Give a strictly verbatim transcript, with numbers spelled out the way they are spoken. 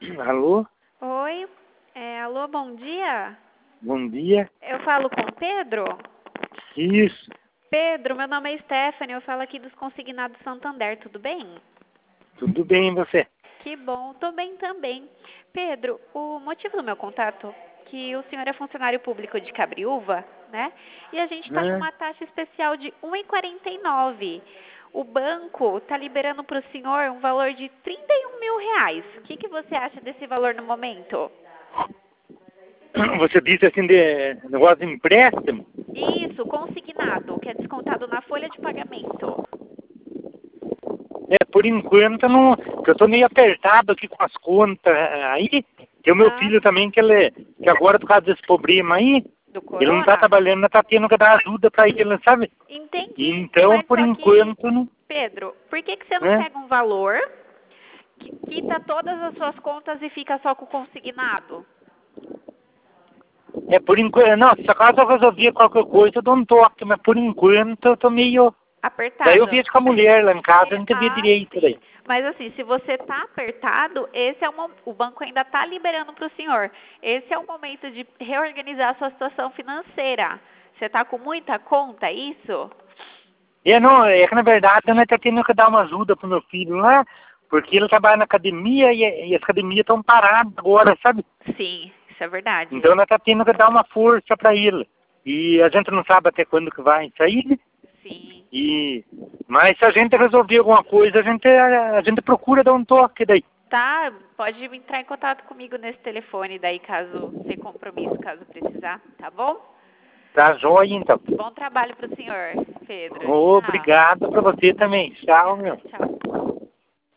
Alô? Oi, é, alô, bom dia. Bom dia. Eu falo com o Pedro? Isso. Pedro, meu nome é Stephanie, eu falo aqui dos Consignados Santander, tudo bem? Tudo bem, e você? Que bom, tô bem também. Pedro, o motivo do meu contato é que o senhor é funcionário público de Cabriúva, né? E a gente está com Ah, uma taxa especial de um real e quarenta e nove centavos. O banco está liberando para o senhor um valor de trinta e um mil reais. O que, que você acha desse valor no momento? você disse assim de negócio de empréstimo? Isso, consignado, que é descontado na folha de pagamento. É, por enquanto não, que eu tô meio apertado aqui com as contas aí. Tem o meu Ah, filho também, que ele, que agora por causa desse problema aí, do ele não tá corona? trabalhando, não tá tendo que dar ajuda pra ele, sabe? Entendi, Então, mas por só que, enquanto, não, Pedro, por que, que você não né? pega um valor, que quita todas as suas contas e fica só com o consignado? É, por enquanto, não, se acaso eu resolver qualquer coisa, eu dou um toque, mas por enquanto eu tô meio... Daí eu Apertado? vejo com a mulher lá em casa, a gente vê Ah, direito sim. daí. Mas assim, se você tá apertado, esse é o, mo- o banco ainda tá liberando para o senhor. Esse é o momento de reorganizar a sua situação financeira. Você tá com muita conta, é isso? É, não, é que na verdade eu tá tendo que dar uma ajuda pro meu filho lá, porque ele trabalha na academia e, e as academias estão paradas agora, sabe? Sim, isso é verdade. Então nós tá tendo que dar uma força pra ele. E a gente não sabe até quando que vai sair, né? Sim. E, mas se a gente resolver alguma coisa, a gente, a, a gente procura dar um toque daí. Tá, pode entrar em contato comigo nesse telefone daí, caso, sem compromisso, caso precisar, tá bom? Tá joia, então. Bom trabalho pro senhor, Pedro. Tchau. Obrigado pra você também. Tchau, Obrigada, meu. tchau.